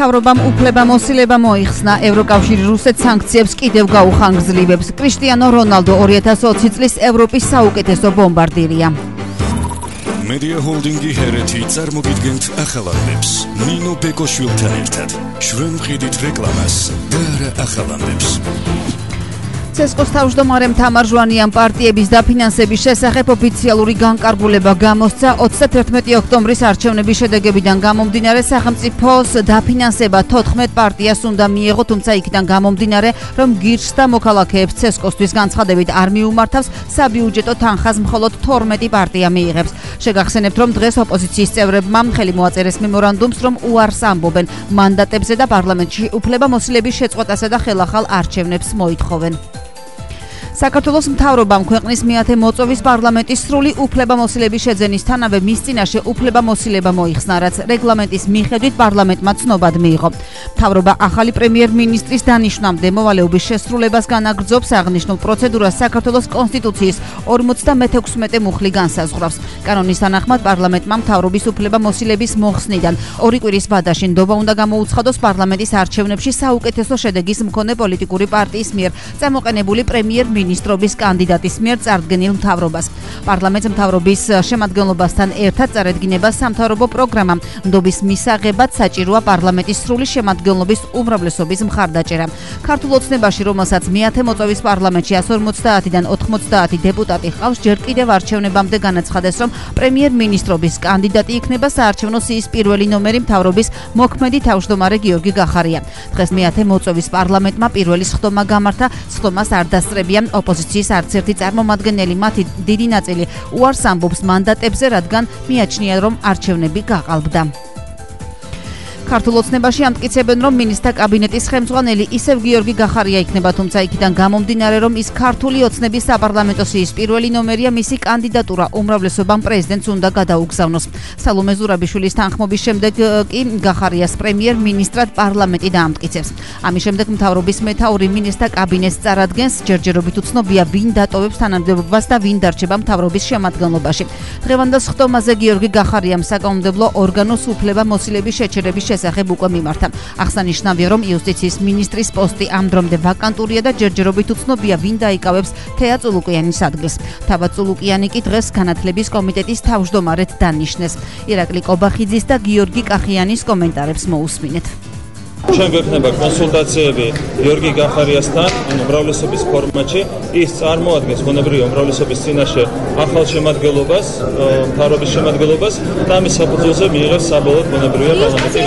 მთავრობამ უფლებამოსილება მოიხსნა. ევროკავშირი რუსეთს სანქციებს კიდევ გაუხანგრძლივებს. კრისტიანო რონალდო 2020 წლის ევროპის საუკეთესო ბომბარდირია. Media Holdingi ჰერეთი წარმოგიდგენთ ახალამდებს. ნინო ბეკოშვილთან ერთად. შვენ ვყიდით რეკლამას და არა ახალამდებს. ცესკოს თავმჯდომარემ თამარ ჟვანიამ პარტიების დაფინანსების შესახებ ოფიციალური განკარგულება გამოსცა. 31 ოქტომბრის არჩევნების შედეგებიდან გამომდინარე სახელმწიფოს დაფინანსება 14 პარტიას უნდა მიეღო, თუმცა იქიდან გამომდინარე, რომ გირჩს და მოქალაქეებს ცესკოსთვის განცხადებით არ მიუმართავს, საბიუჯეტო თანხას მხოლოდ 12 პარტია მიიღებს. შეგახსენებთ, რომ დღეს ოპოზიციის წევრებმა ხელი მოაწერეს მემორანდუმს, რომ უარს ამბობენ მანდატებზე და პარლამენტში უფლებამოსილების შეწყვეტასა და ხელახალ არჩევნებს მოითხოვენ. საქართველოს მთავრობამ ქვეყნის მეათე მოწვევის პარლამენტის სრული უფლებამოსილების შეძენისთანავე მის წინაშე უფლებამოსილება მოიხსნა, რაც რეგლამენტის მიხედვით პარლამენტმა ცნობად მიიღო. მთავრობა ახალი პრემიერ-მინისტრის დანიშვნამდე მოვალეობის შესრულებას განაგრძობს. აღნიშნულ პროცედურას საქართველოს კონსტიტუციის 56 მუხლი განსაზღვრავს. კანონის თანახმად პარლამენტმა მთავრობის უფლებამოსილების მოხსნიდან 2 კვირის ვადაში ნდობა უნდა გამოუცხადოს პარლამენტის არჩევნებში საუკეთესო შედეგის მქონე პოლიტიკური პარტიის მიერ წამოყენებული პრემიერ-მინისტრობის კანდიდატის მიერ წარდგენილ მთავრობას. პარლამენტს მთავრობის შემადგენლობასთან ერთად წარედგინება სამთავრობო პროგრამა. ნდობის მისაღებად საჭიროა პარლამენტის სრული შემადგენლობის უმრავლესობის მხარდაჭერა. ქართულ ოცნებაში, რომელსაც მეათე მოწვევის პარლამენტში 150-დან 90 დეპუტატი ჰყავს, ჯერ კიდევ არჩევნებამდე განაცხადეს, რომ პრემიერ-მინისტრობის კანდიდატი იქნება საარჩევნო სიის პირველი ნომერი მთავრობის მოქმედი თავმჯდომარე გიორგი გახარია. დღეს მეათე მოწვევის პარლამენტმა პირველი სხდომა გამართა. სხდომას არ დასწრებია ოპოზიციის არც ერთი წარმომადგენელი, მათი დიდი ნაწილი უარს ამბობს მანდატებზე, რადგან მიაჩნია, რომ არჩევნები გაყალბდა. ქართულ ოცნებაში ამტკიცებენ, რომ მინისტრთა კაბინეტის ხელმძღვანელი ისევ გიორგი გახარია იქნება, თუმცა იქიდან გამომდინარე, რომ ის ქართული ოცნების საპარლამენტო სიის პირველი ნომერია, მისი კანდიდატურა უმრავლესობამ პრეზიდენტს უნდა გადაუგზავნოს. სალომე ზურაბიშვილის თანხმობის შემდეგ კი გახარიას პრემიერ-მინისტრად პარლამენტი დაამტკიცებს. ამის შემდეგ მთავრობის მეთაური მინისტრთა კაბინეტს წარადგენს. ჯერჯერობით უცნობია, ვინ დატოვებს თანამდებობას და ვინ დარჩება მთავრობის შემადგენლობაში. დღევანდელ სხდომაზე გიორგი გახარიამ საკანონმდებლო ორგანოს უფლებამოსილების შეჩერების შესახებ უკვე მიმართა. აღსანიშნავია, რომ იუსტიციის მინისტრის პოსტი ამ დრომდე ვაკანტურია და ჯერჯერობით უცნობია, ვინ დაიკავებს თეა წულუკიანის ადგილს. თავად წულუკიანი კი დღეს განათლების კომიტეტის თავმჯდომარედ დანიშნეს. ირაკლი კობახიძის და გიორგი კახიანის კომენტარებს მოусმინეთ. ჩვენ გვექნება კონსულტაციები გიორგი გახარიასთან უმრავლესობის ფორმატში. ის წარმოადგენს ბუნებრივი უმრავლესობის წინაშე ახალ შემადგენლობას, მთავრობის შემადგენლობას და ამის საფუძველზე მიიღებს საბოლოოდ ბუნებრივია პარლამენტის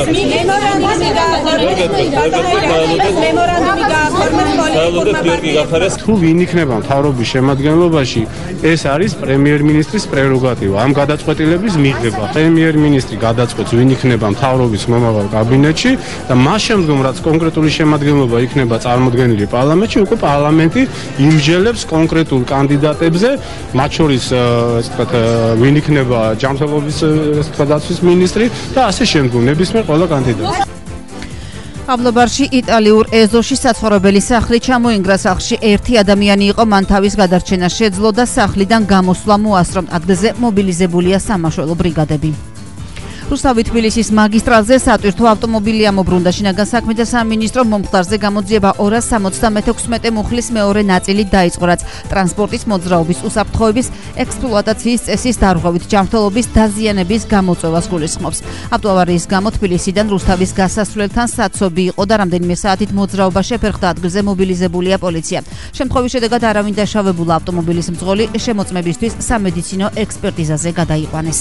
თუ ვინ იქნება მთავრობის შემადგენლობაში, ეს არის პრემიერ-მინისტრის პრეროგატივა. ამ გადაწყვეტილების მიღება პრემიერ-მინისტრი გადაწყვეტს, ვინ იქნება მთავრობის მომავალ კაბინეტში და მას შემდგომ, რაც კონკრეტული შემადგენლობა იქნება წარმოდგენილი პარლამენტში, უკვე პარლამენტი იმსჯელებს კონკრეტულ კანდიდატებზე, მათ შორის ვინ იქნება ჯანმრთელობის დაცვის მინისტრი და ასე შემდგომ ნებისმიერ ყველა კანდიდატი. პავლობარში იტალიურ ეზოში საცხოვრებელი სახლი ჩამოინგრა. სახლში ერთი ადამიანი იყო, მან თავის გადარჩენა შეძლო და სახლიდან გამოსვლა მოასწრო. ადგილზე მობილიზებულია სამაშველო ბრიგადები. რუსთავი თბილისის მაგისტრალზე სატვირთო ავტომობილი ამობრუნდა. შინაგან საქმეთა სამინისტრომ მომხდარზე გამოძიება 276 მუხლის მეორე ნაწილი დაიწყო, რაც ტრანსპორტის მოძრაობის უსაფრთხოების ექსპლუატაციის წესის დარღვევით ჯანმრთელობის დაზიანების გამოწვევას გულისხმობს. ავტოავარიის გამო თბილისიდან რუსთავის გასასვლელთან საცობი იყო და რამდენიმე საათით მოძრაობა შეფერხდა. ადგილზე მობილიზებულია პოლიცია. შემთხვევის შედეგად არავინ დაშავებულა. ავტომობილის მძღოლი შემოწმებისთვის სამედიცინო ექსპერტიზაზე გადაიყვანეს.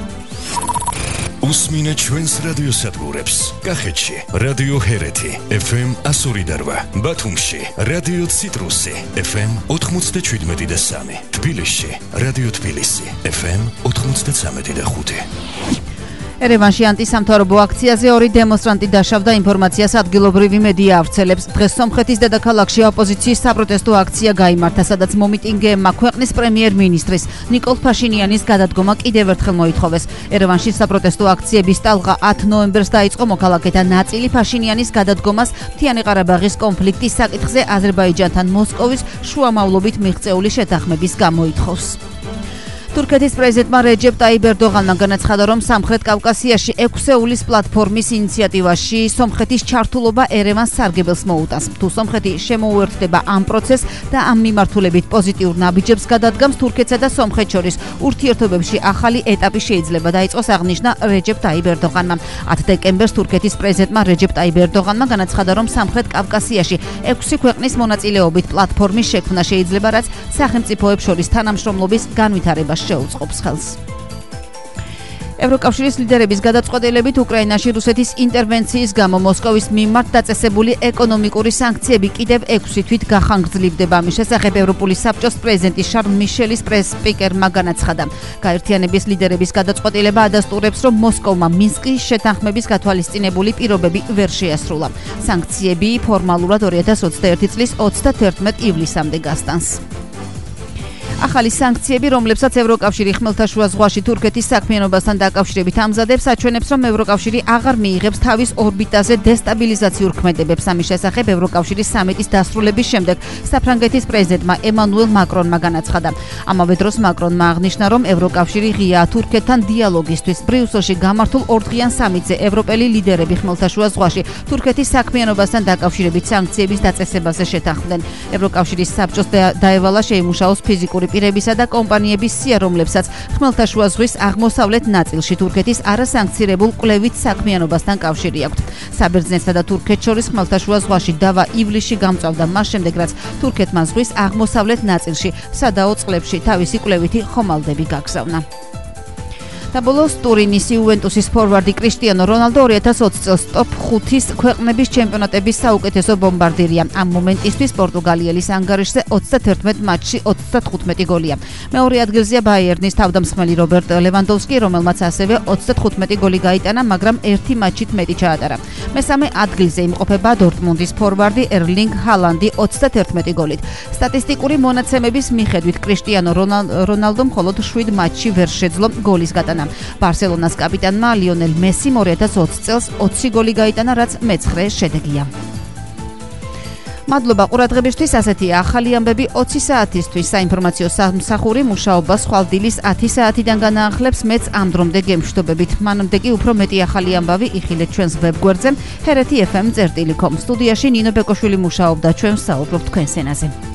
უსმინეთ ჩვენს რადიოსადგურებს. კახეთში რადიო ჰერეთი FM 102.8, ბათუმში რადიო ციტრუსი FM 97.3, თბილისში რადიო თბილისი FM 93.5. ერევანში ანტისამთავრობო აქციაზე 2 დემონსტრანტი დაშავდა. ინფორმაციას ადგილობრივი მედია ავრცელებს. დღეს სომხეთის დედაქალაქში ოპოზიციის საპროტესტო აქცია გაიმართა, სადაც მომიტინგეებმა ქვეყნის პრემიერ-მინისტრის ნიკოლ ფაშინიანის გადადგომა კიდევ ერთხელ მოითხოვეს. ერევანში საპროტესტო აქციების ტალღა 10 ნოემბერს დაიწყო. მოქალაქეთა ნაწილი ფაშინიანის გადადგომას მთიანი ყარაბაღის კონფლიქტის საკითხზე აზერბაიჯანთან მოსკოვის შუამავლობით მიღწეული შეთანხმების გამო ითხოვს. თურქეთის პრეზიდენტმა რეჯეპ ტაიპ ერდოღანმა განაცხადა, რომ სამხრეთ კავკასიაში 6 ეულის პლატფორმის ინიციატივაში სომხეთის ჩართულობა ერევანს სარგებელს მოუტანს. თუ სომხეთი შემოუერთდება ამ პროცესს და ამ მიმართულებით პოზიტიურ ნაბიჯებს გადადგამს, თურქეთსა და სომხეთს შორის ურთიერთობებში ახალი ეტაპი შეიძლება დაიწყოს, აღნიშნა რეჯეპ ტაიპ ერდოღანმა. 10 დეკემბერს თურქეთის პრეზიდენტმა რეჯეპ ტაიპ ერდოღანმა განაცხადა, რომ სამხრეთ კავკასიაში 6 ქვეყნის მონაწილეობით პლატფორმის შექმნა შეიძლება, რაც სახელმწიფოებს შორის თანამშრომლობის განვითარებას შეუწყობს ხელს. ევროკავშირის ლიდერების გადაწყვეტილებით უკრაინაში რუსეთის ინტერვენციის გამო მოსკოვის მიმართ დაწესებული ეკონომიკური სანქციები კიდევ 6 თვით გახანგრძლივდება. ამის შესახებ ევროპული საბჭოს პრეზიდენტი შარლ მიშელის პრეს-სპიკერმა განაცხადა. გაერთიანების ლიდერების გადაწყვეტილება ადასტურებს, რომ მოსკოვმა მინსკის შეთანხმების გათვალისწინებული პირობები ვერ შეასრულა. სანქციები ფორმალურად 2021 წლის 31 ივლისამდე გასტანს. ახალი სანქციები, რომლებსაც ევროკავშირი ხმელთაშუა ზღვაში თურქეთის საქმიანობასთან დაკავშირებით ამზადებს, აჩვენებს, რომ ევროკავშირი აღარ მიიღებს თავის ორბიტაზე დესტაბილიზაციურ ქმედებებს. ამის შესახებ ევროკავშირის სამიტის დასრულების შემდეგ საფრანგეთის პრეზიდენტმა ემანუელ მაკრონმა განაცხადა. ამავე დროს მაკრონმა აღნიშნა, რომ ევროკავშირი ღიაა თურქეთთან დიალოგისთვის. ბრიუსელში გამართულ ორდღიან სამიტზე ევროპელი ლიდერები ხმელთაშუა ზღვაში თურქეთის საქმიანობასთან დაკავშირებით სანქციების დაწესებაზე შეთანხმდნენ. ევროკავშირის საბჭოს დაევალა შეიმუშაოს ფიზიკური პირებისა და კომპანიების სია, რომლებსაც ხმელთაშუა ზღვის აღმოსავლეთ ნაწილში თურქეთის არასანქცირებულ კვლევით საქმიანობასთან კავშირი აქვთ. საბერძნეთსა და თურქეთს შორის ხმელთაშუა ზღვაში დავა ივლისში გამწვავდა, მას შემდეგ რაც თურქეთმა ზღვის აღმოსავლეთ ნაწილში სადაო წყლებში თავისი კვლევითი ხომალდები გაგზავნა. და ბოლოს ტურინის იუვენტუსის ფორვარდი კრისტიანო რონალდო 2020 წელს ტოპ 5-ის ქვეყნების ჩემპიონატების საუკეთესო ბომბარდირია. ამ მომენტისთვის პორტუგალიელის ანგარიშზე 31 მატჩში 35 გოლია. მეორე ადგილზეა ბაიერნის თავდამსხმელი რობერტ ლევანდოვსკი, რომელმაც ასევე 35 გოლი გაიტანა, მაგრამ ერთი მატჩით მეტი ჩაატარა. მესამე ადგილზე იმყოფება დორტმუნდის ფორვარდი ერლინგ ჰალანდი 31 გოლით. სტატისტიკური მონაცემების მიხედვით კრისტიანო რონალდომ მხოლოდ 7 მატჩში ვერ შეძლო გოლის გატანა. ბარსელონას კაპიტანმა ლიონელ მესიმ 2020 წელს 20 გოლი გაიტანა, რაც მეცხრე შედეგია. მადლობა ყურადღებისთვის, ასეთია ახალი ამბები 20 საათისთვის. საინფორმაციო სამსახური მუშაობა სხვალდილის 10 საათიდან განაახლებს. მეც ამ დრომდე გემშვიდობებით. მანამდე კი უფრო მეტი ახალი ამბავი იხილეთ ჩვენს ვებგვერდზე hereti.fm.com. სტუდიაში ნინო ბეკოშვილი მუშაობდა, ჩვენ ვსაუბრობთ თქვენს ენაზე.